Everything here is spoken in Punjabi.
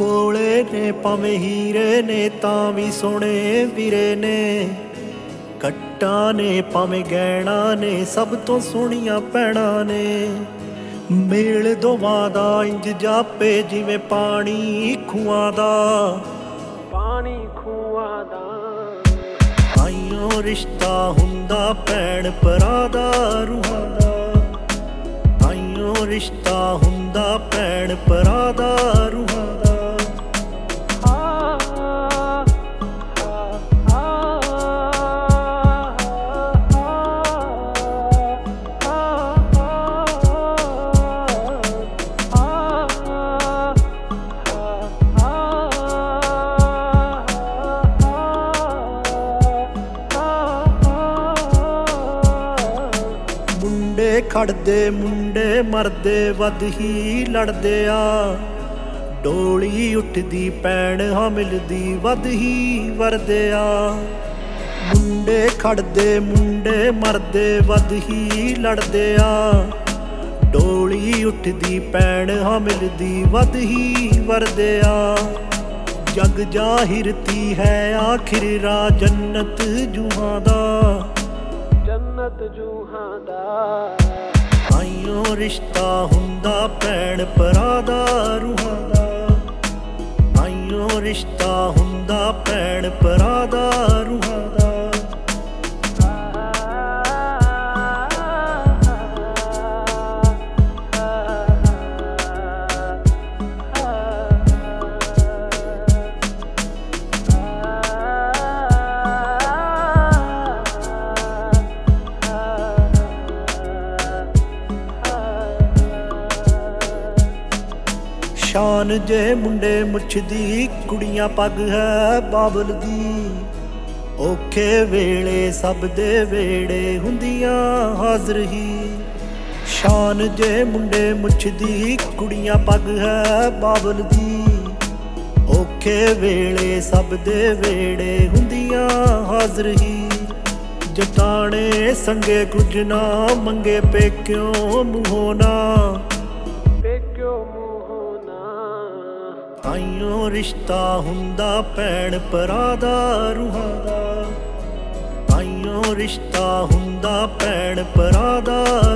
ਕੋਲੇ ਨੇ ਭਾਵੇਂ ਹੀਰੇ ਨੇ ਤਾਂ ਵੀ ਸੋਹਣੇ ਵੀਰੇ ਨੇ। ਕੱਟਾਂ ਨੇ ਭਾਵੇਂ ਗਹਿਣਾ ਨੇ ਸਭ ਤੋਂ ਸੋਹਣੀਆਂ ਭੈਣਾਂ ਨੇ। ਮੇਲ ਦੋਵਾਂ ਦਾ ਇੰਜ ਜਾਪੇ ਜਿਵੇਂ ਪਾਣੀ ਖੂਹਾਂ ਦਾ। ਪਾਣੀ ਖੂਹਾਂ ਦਾ ਆਈਓ ਰਿਸ਼ਤਾ ਹੁੰਦਾ ਭੈਣ ਭਰਾ ਦਾ ਰੂਹਾਂ ਦਾ। ਆਈਓ ਰਿਸ਼ਤਾ ਹੁੰਦਾ ਭੈਣ ਭਰਾ ਦਾ ਰੂਹਾਂ ਦਾ। ਮੁੰਡੇ ਖੜਦੇ ਮੁੰਡੇ ਮਰਦੇ ਵੱਧ ਹੀ ਲੜਦੇ ਆ। ਡੋਲੀ ਉੱਠਦੀ ਭੈਣ ਹਾਂ ਮਿਲਦੀ ਵੱਧ ਹੀ ਵਰਦੇ ਆ। ਮੁੰਡੇ ਖੜਦੇ ਮੁੰਡੇ ਮਰਦੇ ਵੱਧ ਹੀ ਲੜਦੇ ਆ। ਡੋਲੀ ਉੱਠਦੀ ਭੈਣ ਹਾਂ ਮਿਲਦੀ ਵੱਧ ਹੀ ਵਰਦੇ ਆ। ਜਗ ਜਾਹਿਰਤੀ ਹੈ ਆਖਿਰ ਰਾ ਜੰਨਤ ਜੂਹਾਂ ਦਾ। ਜੰਨਤ ਜੂਹਾਂ ਦਾ ਆਈਓ ਰਿਸ਼ਤਾ ਹੁੰਦਾ ਭੈਣ ਭਰਾ ਦਾ ਰੂਹਾਂ ਦਾ। ਆਈਓ ਰਿਸ਼ਤਾ ਹੁੰਦਾ ਭੈਣ ਭਰਾ ਦਾ ਰੂਹਾਂ ਦਾ। ਸ਼ਾਨ ਜੇ ਮੁੰਡੇ ਮੁੱਛ ਦੀ ਕੁੜੀਆਂ ਪੱਗ ਹੈ ਬਾਬਲ ਦੀ। ਔਖੇ ਵੇਲੇ ਸਭ ਦੇ ਵੇੜੇ ਹੁੰਦੀਆਂ ਹਾਜ਼ਰ ਹੀ। ਸ਼ਾਨ ਜੇ ਮੁੰਡੇ ਮੁੱਛ ਦੀ ਕੁੜੀਆਂ ਪੱਗ ਹੈ ਬਾਬਲ ਦੀ। ਔਖੇ ਵੇਲੇ ਸਭ ਦੇ ਵੇੜੇ ਹੁੰਦੀਆਂ ਹਾਜ਼ਰ ਹੀ। ਜਟਾਣੇ ਸੰਗੇ ਕੁਝ ਨਾ ਮੰਗੇ ਪੇਕਿਓ ਮੂੰਹੋਂ ਨਾ। ਪੇਕਿਓ ਆਈਓ ਰਿਸ਼ਤਾ ਹੁੰਦਾ ਭੈਣ ਭਰਾ ਦਾ ਰੂਹਾਂ ਦਾ। ਆਈਓ ਰਿਸ਼ਤਾ ਹੁੰਦਾ ਭੈਣ ਭਰਾ ਦਾ